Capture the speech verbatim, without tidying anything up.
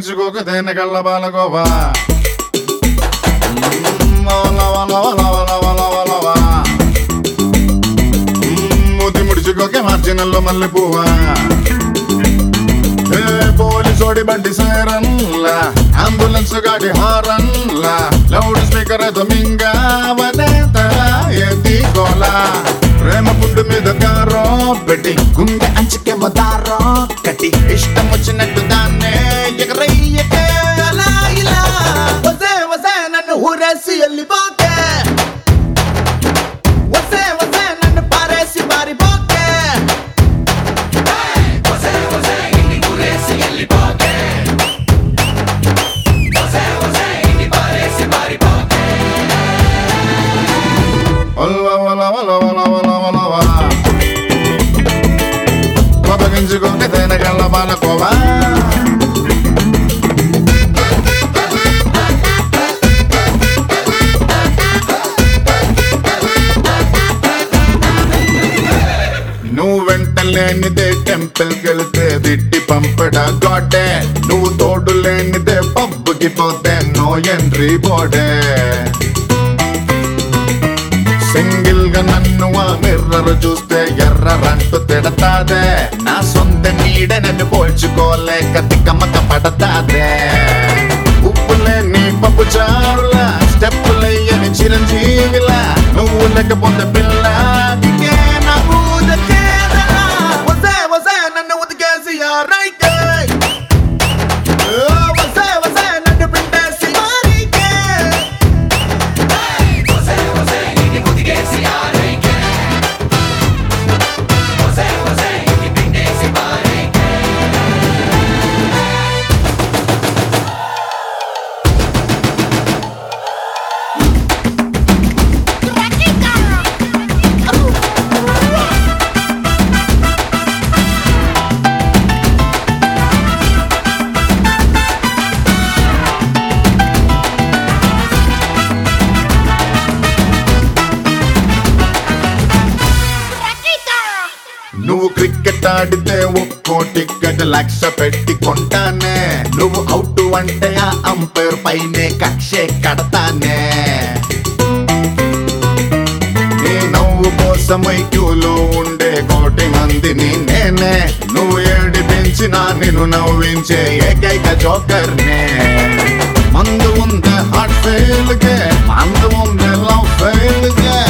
కోపగించుకోక దేనికల్ల బాలగోవా మూతి ముడుచుకోకే మార్జినల్లో మల్లె పువ్వా పోలీసోడి బండి సైరన్లా అంబులెన్స్ గాడి హారన్లా లౌడ్ స్పీకర్ దొమింగా ఏంది గోలా ప్రేమ పుట్టు మీద కారో పెట్టి గుండె అంచుకే మదారో కట్టి ఇష్టం వచ్చినట్టు దాన్నే ఎగరయ్యకే అలా ఇలా వసే వసే నన్ను ఊరేసి వెళ్ళిపోకే వసే వసే నన్ను పారేసి మారిపోకే వసే వసే ఇన్ని ఊరేసి వెళ్ళిపోకే వసే వసే ఇన్ని పారేసి మారిపోకే వల్ల వల్ల వల్ల వల్ల వల్ల వల్ల వల్ల కోపగించుకోక దేనికల్ల బాలకోవా నువ్వు వెంట లేనిదే టెంపుల్ కెళ్తే దిట్టి పంపడా గోడే నువ్వు తోడు లేనిదే పబ్బుకి పోతే నో ఎంట్రీ బోర్డే సింగిల్ గా నన్ను ఆ మిర్రర్ చూస్తే ఎర్రరంటూ తిడతాదే నా సొంత నీడ నన్ను పోల్చుకోలేక తిక్కమ్మక పడతాదే ఉప్పు లేని పప్పు చారులా స్టెప్పులయ్యని చిరంజీవిలా నువ్వు లేకపోతే పిల్ల దిగే నా ఊదకేదలా వసే వసే నన్ను ఉతికేసి ఆరైకే వసే వసే నన్ను పిండేసి మారికే వసే వసే నిన్ను ఉతికేసి ఆరైకే వసే వసే నిన్ను పిండేసి మారికే నువ్వు క్రికెట్ ఆడితే ఒక్కో టికెట్ లక్ష పెట్టి కొంటానే నువ్వు అవుట్ అంటే ఆ అంపైర్ పైనే కక్షే కడతానే నీ నవ్వు కోసమై క్యూలో ఉండే కోటి మందిని నేనే నువ్వు ఏడిపించినా నిన్ను నవ్వించే ఏకైక జోకర్నే మందు ఉందే హార్ట్ ఫెయిల్ గే మందు ఉందే లవ్ ఫెయిల్ గే